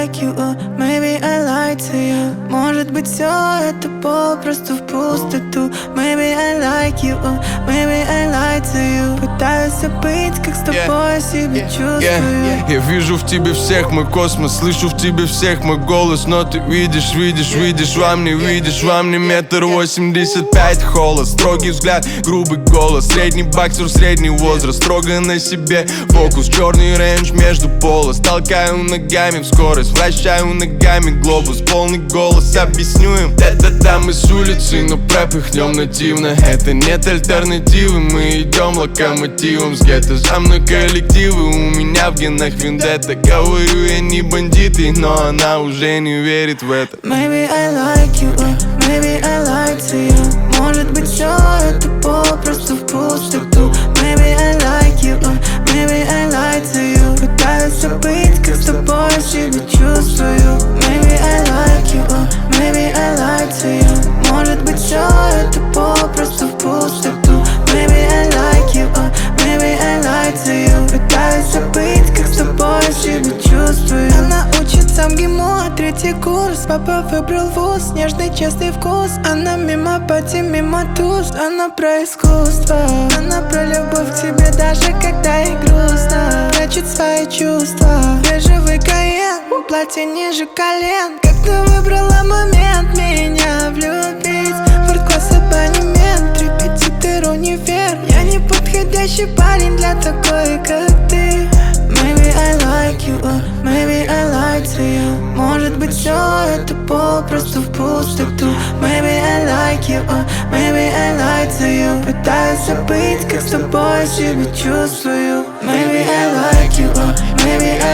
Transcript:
like you, maybe I lied to you. Может быть, все это попросту в пустоту. Maybe I like you, maybe I lied to you. Пытаюсь забыть, как с тобой себя чувствую. Я вижу в тебе всех мой космос, слышу в тебе всех мой голос. Но ты видишь во мне, видишь во мне 1,85 м холод. Строгий взгляд, грубый голос, средний боксер, средний возраст. Строго на себе фокус, черный рейндж между полос. Толкаю ногами в скорость, вращаю ногами глобус. Полный голос, объясню им: да-да-да, мы с улицы, но пропихнем нативно. Это нет альтернативы, мы идем локомотивом с гетто. За мной коллективы, у меня в генах вендетта. Говорю, я не бандит, но она уже не верит в это. Maybe I like you, maybe I lied to you. Может быть, все это попросту в пустоту. Maybe I like you, maybe I lied to you. Пытаюсь забыть, как с тобой себя чувствую. Maybe I like you, maybe I lied to you. Может быть, все это попросту в пустоту. Maybe I like you, maybe I lied to you. Пытаюсь забыть, как с тобой себя чувствую. Она учится в ГИМО, 3-й курс. Папа выбрал вуз, нежный честный вкус. Она мимо пати, мимо туз. Она про искусство, она про любовь к тебе, даже когда ей грустно. Прячет свои чувства, бежевый Каен, платье ниже колен. Как ты выбрала момент меня влюбить? Ворд-класс абонемент, репетитор универ. Я не подходящий парень для такой, как ты. Maybe I like you, maybe I lied to you. Может быть, все это попросту в пустоту. Maybe I like you, maybe I lied to you. Пытаюсь забыть, как с тобой себя чувствую. Maybe I like you, maybe I